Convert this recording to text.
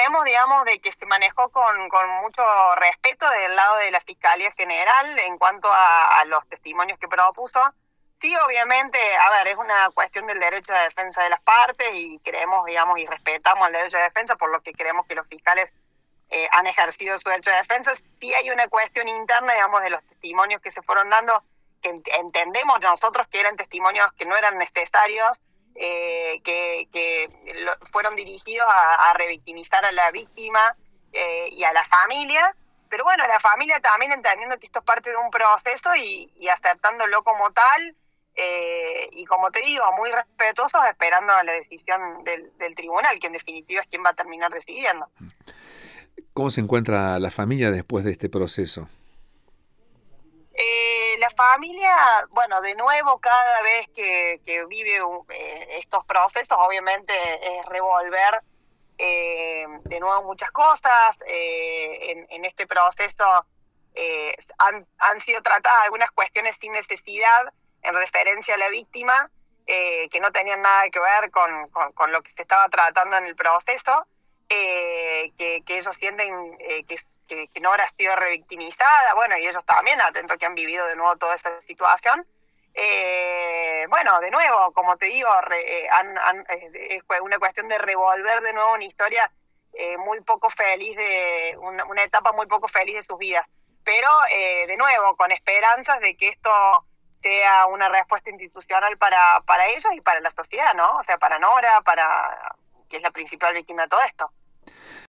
creemos, digamos, de que se manejó con mucho respeto del lado de la Fiscalía General en cuanto a los testimonios que propuso. Sí, obviamente, a ver, es una cuestión del derecho de defensa de las partes y creemos, digamos, y respetamos el derecho de defensa, por lo que creemos que los fiscales han ejercido su derecho de defensa. Sí hay una cuestión interna, digamos, de los testimonios que se fueron dando, que entendemos nosotros que eran testimonios que no eran necesarios, fueron dirigidos a revictimizar a la víctima y a la familia, pero bueno, la familia también entendiendo que esto es parte de un proceso y aceptándolo como tal, y como te digo, muy respetuosos, esperando a la decisión del tribunal, que en definitiva es quien va a terminar decidiendo. ¿Cómo se encuentra la familia después de este proceso? La familia, bueno, de nuevo, cada vez que vive estos procesos, obviamente es revolver de nuevo muchas cosas. En este proceso han sido tratadas algunas cuestiones sin necesidad en referencia a la víctima, que no tenían nada que ver con lo que se estaba tratando en el proceso, que ellos sienten que no habrá sido revictimizada, bueno, y ellos también, atento que han vivido de nuevo toda esta situación. Bueno, de nuevo, como te digo, es una cuestión de revolver de nuevo una historia muy poco feliz, una etapa muy poco feliz de sus vidas. Pero, de nuevo, con esperanzas de que esto sea una respuesta institucional para ellos y para la sociedad, ¿no? O sea, para Nora, que es la principal víctima de todo esto.